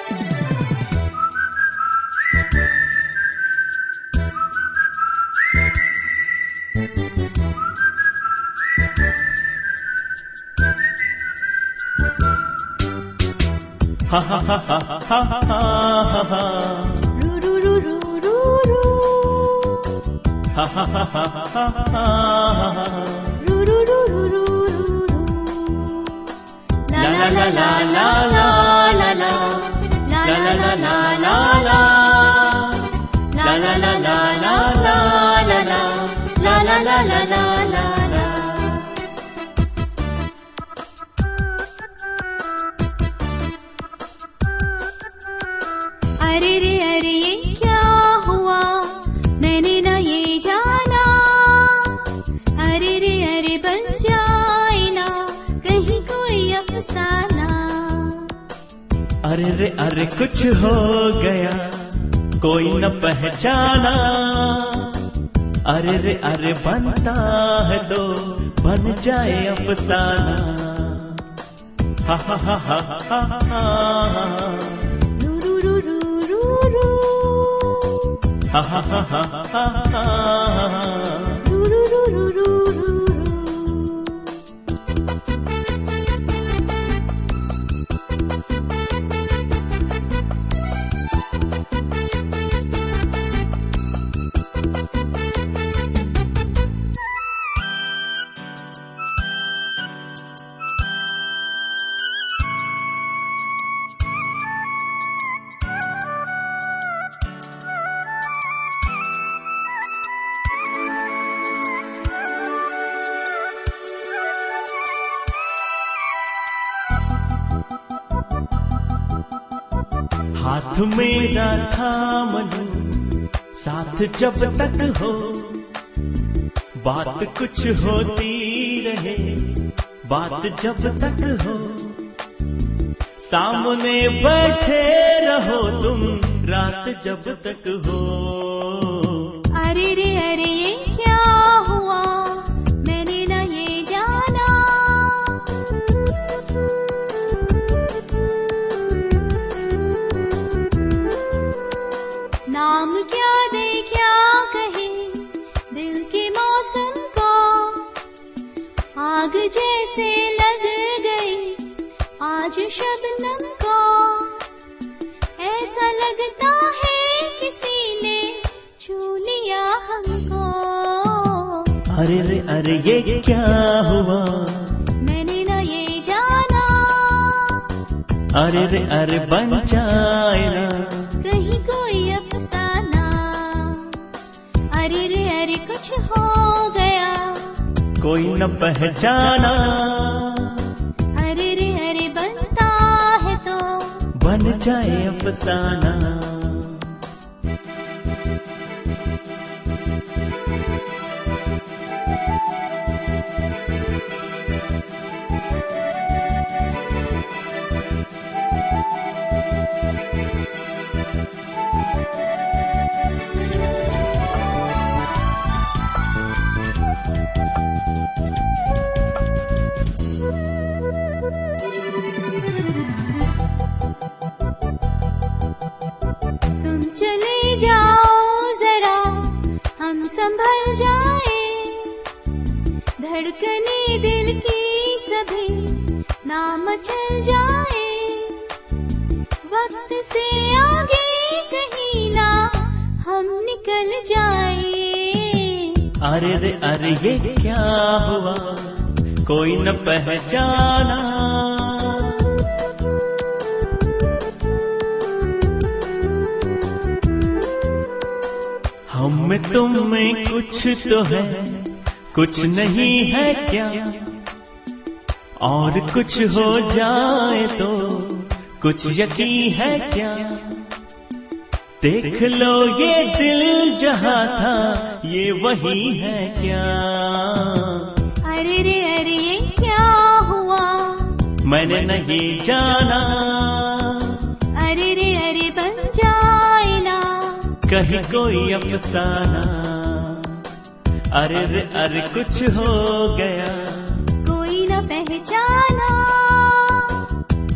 Ha ha ha ha ha ha ha ha. Ru ru ru ru ru ru. Ha ha ha ha ha ha ha. Ru ru ru ru ru ru. La la la la la la la la. La la la la la la. La la la la la la la la. La la la la la la. अरे रे अरे ये क्या हुआ, मैंने ना ये जाना। अरे रे अरे बन जाए ना कहीं कोई अफसाना। अरे रे अरे कुछ हो गया कोई न पहचाना। अरे रे अरे बनता है तो बन जाए अफसाना। हा हा हा हा हा हा। Ha ha ha ha ha ha. Ru ru ru ru ru ru. हाथ मेरा थाम लो साथ जब तक हो, बात कुछ होती रहे बात जब तक हो। सामने बैठे रहो तुम रात जब तक हो। अरे रे अरे ये क्या हुआ, मैंने ना ये जाना। नाम क्या दे क्या कहे दिल के मौसम को, आग जैसे लग गई आज शबनम को। ऐसा लगता है किसी ने छू लिया हमको। अरे रे अरे ये क्या हुआ, मैंने ना ये जाना। अरे रे अरे बन जाए ना कहीं कोई अफसाना। अरे रे अरे कुछ हो गया कोई न पहचाना। अरे रे अरे बनता है तो बन जाए अफसाना। तुम चले जाओ जरा हम संभल जाए। धड़कने दिल की सभी ना मचल जाए। वक्त से आगे कहीं ना हम निकल जाए। अरे रे अरे ये क्या हुआ कोई न पहचाना। हम में तुम में कुछ तो है कुछ नहीं है क्या, और कुछ हो जाए तो कुछ यकीन है क्या। देख लो ये दिल जहां था ये वही है क्या। अरे रे अरे ये क्या हुआ, मैंने नहीं जाना। अरे रे अरे बन जाए ना कहीं कोई अफसाना। अरे रे अरे कुछ हो गया कोई न पहचाना।